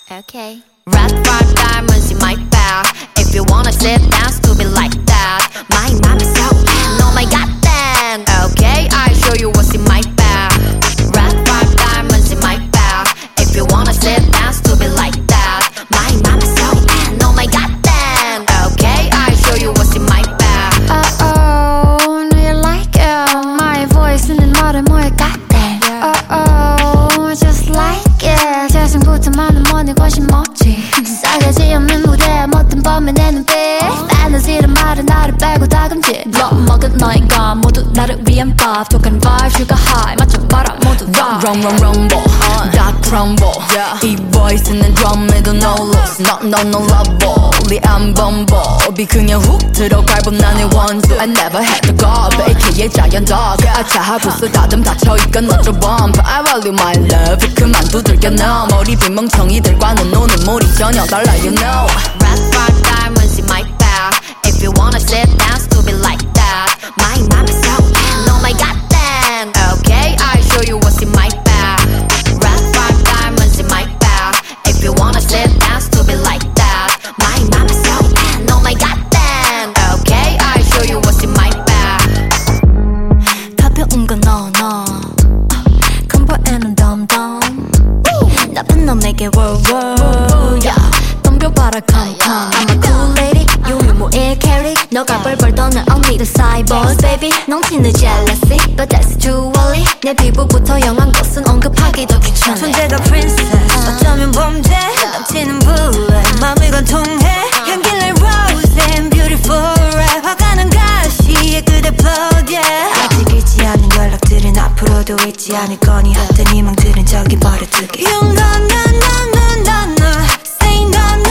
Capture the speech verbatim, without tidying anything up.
Okay. Red five diamonds in my bag. If you wanna sit down, stupid like that. My mom is so bad. Oh my god, then. Okay, I show you what's in my bag. Red five diamonds in my bag. If you wanna sit down, stupid like that. My mom is so bad. Oh my god, then. Okay, I show you what's in my bag. Uh oh, do you like it? My voice 있는 말을 뭐에 같대. Uh oh, just like it. 재생부터 많은 money 훨씬 멋지. 싸가지 없는 무대에 못된 범의 내 눈빛. Fantasy란 말은 나를 빼고 다 금지. Blood 먹은 너희가 모두 나를 위한 밥. 독한 vibe, sugar high 맞춰봐라 모두 rock. Run run rumble, 다 crumble. 이 voice는 drum에도 no loss. No no no lovable, 안 bumble. 비 그냥 훅 들어갈 법 나의 원수. I never had the gob, aka giant dog. 아차 부스 다듬 닫혀있건 어쩌 bump. I value my love, 그만 두들겨 넣어. 머리 빈 멍청이들과는 노는 물이 전혀 달라 you know. Red five diamonds in my bag. If you wanna sit down, stupid like that. My mom is so bad. Oh my god, then. Okay, I show you what's in my bag. Red five diamonds in my bag. If you wanna sit down, stupid like that. My mom is so bad. Oh my god, then. Okay, I show you what's in my bag. 가벼운 건 너 너. 컴포에는 덤덤. 나쁜 너 내게 world world. 덤벼봐라 come come. I'm a cool lady. 유미모의 캐리. 너가 벌벌 떠는 언니들 cyborg baby. 넘치는 jealousy, but that's too early. 내 피부부터 영한 것은 언급하기도 귀찮아. 존재가 princess, 어쩌면 범죄. 넘치는 bullet, 마음을 관통해. 향기를 rose and beautiful red. 화가는 가시에 그대 blood yeah. 아직 잊지 않은 연락들은 앞으로도 잊지 않을 거니. 헛된 희망들은 저기 버려두기. 용건 넌 넌 넌 넌 넌 say no no.